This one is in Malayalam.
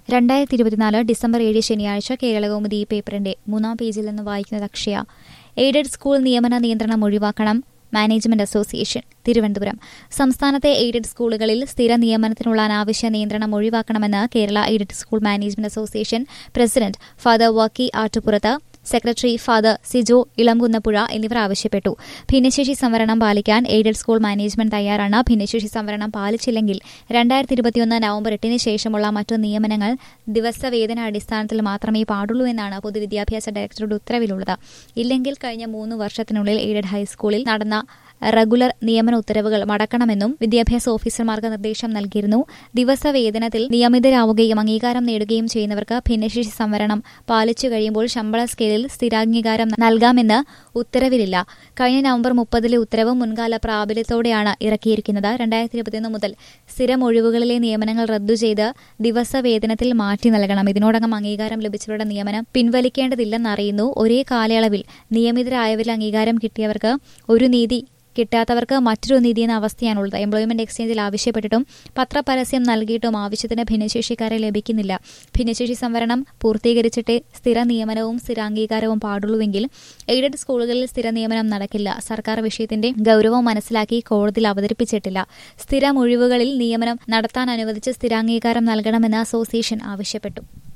2024 ഡിസംബർ 7 ശനിയാഴ്ച കേരളകൗമുദി ഈ പേപ്പറിന്റെ 3-ാം പേജിൽ നിന്ന് വായിക്കുന്നത് അക്ഷയ. എയ്ഡഡ് സ്കൂൾ നിയമന നിയന്ത്രണം ഒഴിവാക്കണം. Management association Thiruvananthapuram. സംസ്ഥാനത്തെ എയ്ഡഡ് സ്കൂളുകളിൽ സ്ഥിര നിയമനത്തിനുള്ള അനാവശ്യ നിയന്ത്രണം ഒഴിവാക്കണമെന്ന് Kerala aided school management association president father Varkey Attupurath, secretary father Sijo Elamkunnapuzha എന്നിവർ ആവശ്യപ്പെട്ടു. ഭിന്നശേഷി സംവരണം പാലിക്കാൻ എയ്ഡഡ് സ്കൂൾ മാനേജ്മെന്റ് തയ്യാറാണ്. ഭിന്നശേഷി സംവരണം പാലിച്ചില്ലെങ്കിൽ 2021 നവംബർ 8 ശേഷമുള്ള മറ്റു നിയമനങ്ങൾ ദിവസവേതന അടിസ്ഥാനത്തിൽ മാത്രമേ പാടുള്ളൂ എന്നാണ് പൊതുവിദ്യാഭ്യാസ ഡയറക്ടറുടെ ഉത്തരവിലുള്ളത്. ഇല്ലെങ്കിൽ കഴിഞ്ഞ 3 വർഷത്തിനുള്ളിൽ എയ്ഡഡ് ഹൈസ്കൂളിൽ നടന്ന റെഗുലർ നിയമന ഉത്തരവുകൾ മടക്കണമെന്നും വിദ്യാഭ്യാസ ഓഫീസർമാർക്ക് നിർദ്ദേശം നൽകിയിരുന്നു. ദിവസവേതനത്തിൽ നിയമിതരാവുകയും അംഗീകാരം നേടുകയും ചെയ്യുന്നവർക്ക് ഭിന്നശേഷി സംവരണം പാലിച്ചു കഴിയുമ്പോൾ ശമ്പള സ്കെയിലിൽ സ്ഥിരാംഗീകാരം നൽകാമെന്ന് ഉത്തരവിലില്ല. കഴിഞ്ഞ നവംബർ 30 ഉത്തരവ് മുൻകാല പ്രാബല്യത്തോടെയാണ് ഇറക്കിയിരിക്കുന്നത്. 2021 മുതൽ സ്ഥിരം ഒഴിവുകളിലെ നിയമനങ്ങൾ റദ്ദു ചെയ്ത് ദിവസവേതനത്തിൽ മാറ്റി നൽകണം. ഇതിനോടകം അംഗീകാരം ലഭിച്ചവരുടെ നിയമനം പിൻവലിക്കേണ്ടതില്ലെന്നറിയുന്നു. ഒരേ കാലയളവിൽ നിയമിതരായവരിൽ അംഗീകാരം കിട്ടിയവർക്ക് ഒരു നീതി, കിട്ടാത്തവർക്ക് മറ്റൊരു നീതി എന്ന അവസ്ഥയാണുള്ളത്. എംപ്ലോയ്മെന്റ് എക്സ്ചേഞ്ചിൽ ആവശ്യപ്പെട്ടിട്ടും പത്രപരസ്യം നൽകിയിട്ടും ആവശ്യത്തിന് ഭിന്നശേഷിക്കാരെ ലഭിക്കുന്നില്ല. ഭിന്നശേഷി സംവരണം പൂർത്തീകരിച്ചിട്ടേ സ്ഥിര നിയമനവും സ്ഥിരാംഗീകാരവും പാടുള്ളൂവെങ്കിൽ എയ്ഡഡ് സ്കൂളുകളിൽ സ്ഥിര നിയമനം നടക്കില്ല. സർക്കാർ വിഷയത്തിന്റെ ഗൌരവം മനസ്സിലാക്കി കോടതിയിൽ അവതരിപ്പിച്ചിട്ടില്ല. സ്ഥിരം ഒഴിവുകളിൽ നിയമനം നടത്താൻ അനുവദിച്ച് സ്ഥിരാംഗീകാരം നൽകണമെന്ന് അസോസിയേഷൻ ആവശ്യപ്പെട്ടു.